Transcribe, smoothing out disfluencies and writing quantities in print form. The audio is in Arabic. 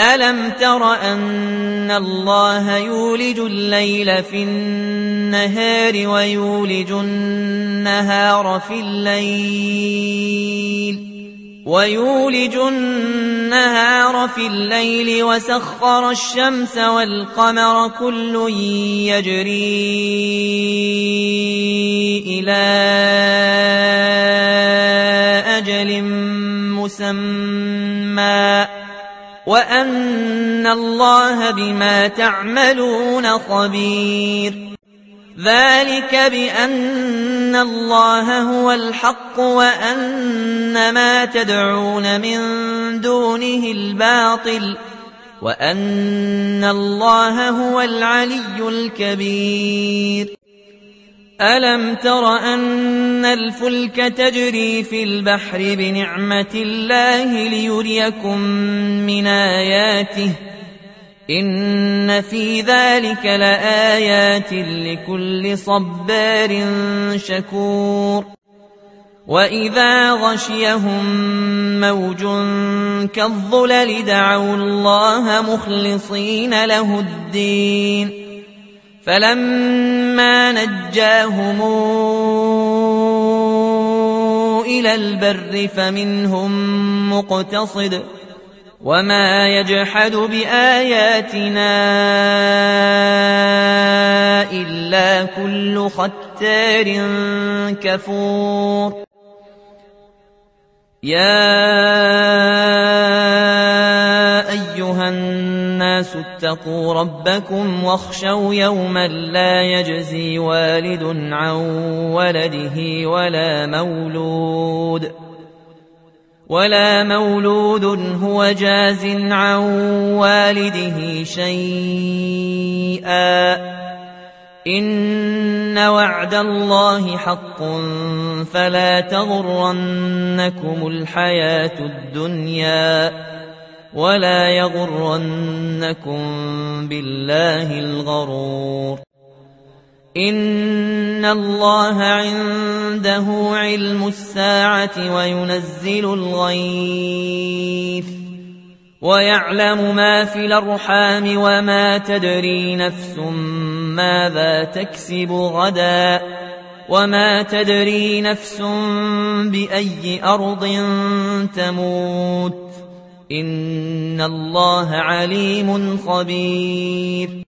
ألم تر أن الله يولج الليل في النهار ويولج النهار في الليل وسخر الشمس والقمر كل يجري إلى أجل مسمى وأن الله بما تعملون خبير ذلك بأن الله هو الحق وأن ما تدعون من دونه الباطل وأن الله هو العلي الكبير ألم تر أن الفلك تجري في البحر بنعمة الله ليريكم من آياته إن في ذلك لآيات لكل صبار شكور وإذا غشيهم موج كالظلل دعوا الله مخلصين له الدين فلما نجاهم إلى البر فمنهم مقتصد وما يجحد بآياتنا إلا كل ختار كفور يا أيها الناس اتقوا ربكم واخشوا يوما لا يجزي والد عن ولده ولا مولود هو جاز عن والده شيئا إن وعد الله حق فلا تغرنكم الحياة الدنيا ولا يغرنكم بالله الغرور إن الله عنده علم الساعة وينزل الغيث ويعلم ما في الأرحام وما تدري نفس ماذا تكسب غدا وما تدري نفس بأي أرض تموت إن الله عليم خبير